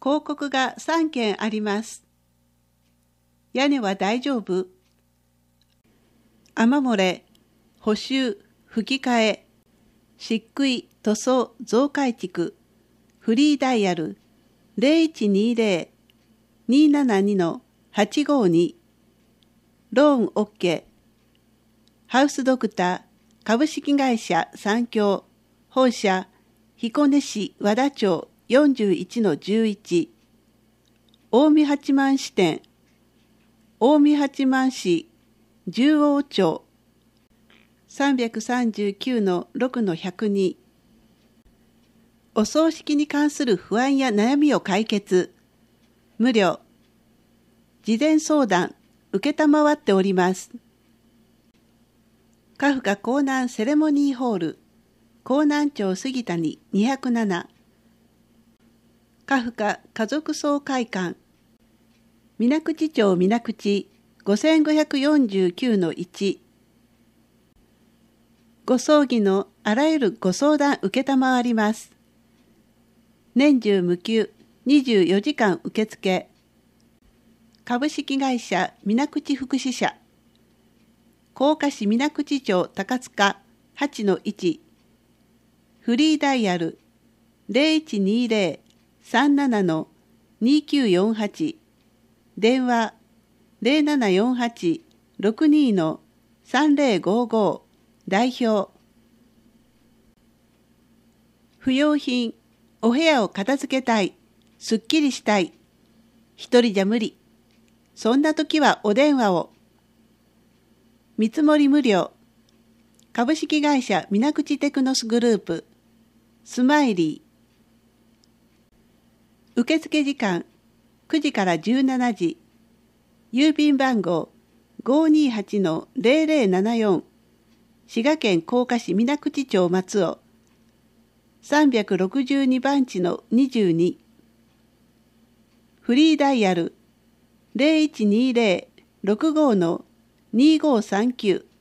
広告が3件あります。屋根は大丈夫？雨漏れ、補修、吹き替え、漆喰、塗装、増改築、フリーダイヤル 0120-272-852 ローン OK ハウスドクター株式会社三共本社彦根市和田町 41-11 近江八幡支店近江八幡市十王町 339-6-102 お葬式に関する不安や悩みを解決。無料。事前相談、受けたまわっております。カフカ江南セレモニーホール、江南町杉谷207。カフカ家族総会館、水口町水口 5549-1。ご葬儀のあらゆるご相談受けたまわります。年中無休24時間受付。株式会社水口福祉社。甲賀市水口町高塚 8-1。フリーダイヤル 0120-37-2948。電話 0748-62-3055。代表。不用品。お部屋を片付けたい。すっきりしたい。一人じゃ無理。そんな時はお電話を。見積もり無料。株式会社水口テクノスグループ。スマイリー。受付時間9時から17時。郵便番号 528-0074。滋賀県甲賀市水口町松尾。362番地の22。フリーダイヤル 0120-65-2539